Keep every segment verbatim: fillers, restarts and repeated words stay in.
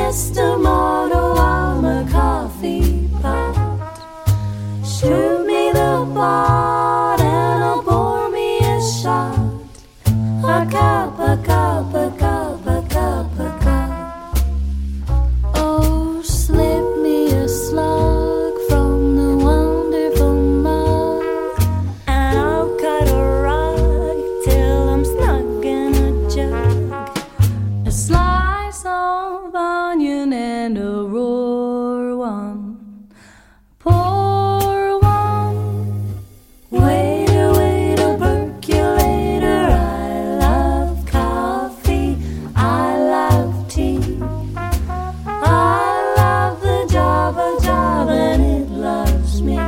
Miss Tomato, I'm a coffee pot. Shoot me the pot and I'll pour me a shot. A cup, a cup, a cup, a cup, a cup. Oh, slip me a slug from the wonderful mug, and I'll cut a rug till I'm snug in a jug. A slice of onion and a roar one. Pour one. Waiter, waiter, percolator. I love coffee. I love tea. I love the job of job and it loves me.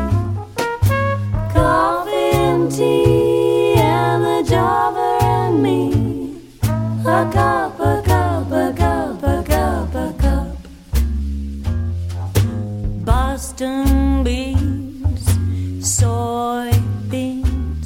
Coffee and tea and the jobber and me. A cup, a cup, a cup, a cup, a cup. Boston beans, soybeans,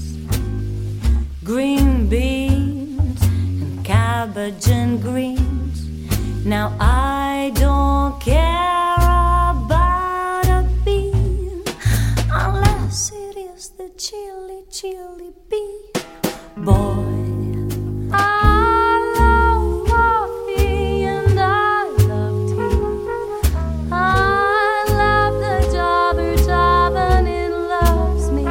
green beans, and cabbage and greens. Now I don't care about a bean unless it is the chili, chili bean. Boy, I love coffee and I love tea. I love the jobber job and it loves me.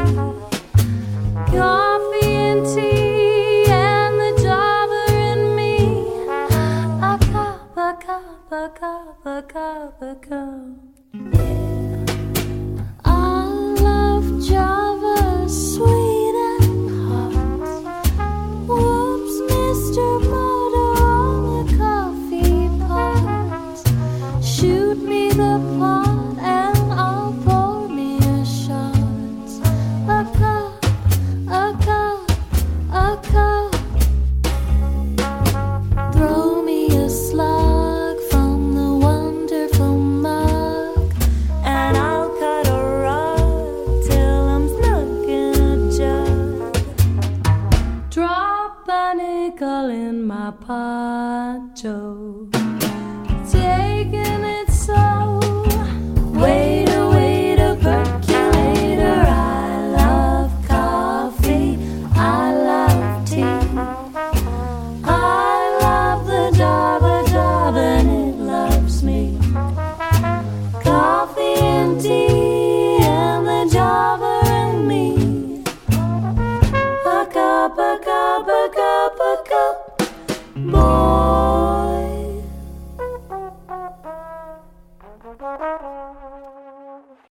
Coffee and tea and the jobber and me. A cup, a cup, a cup, a cup, a cup. Yeah. I love Java sweet.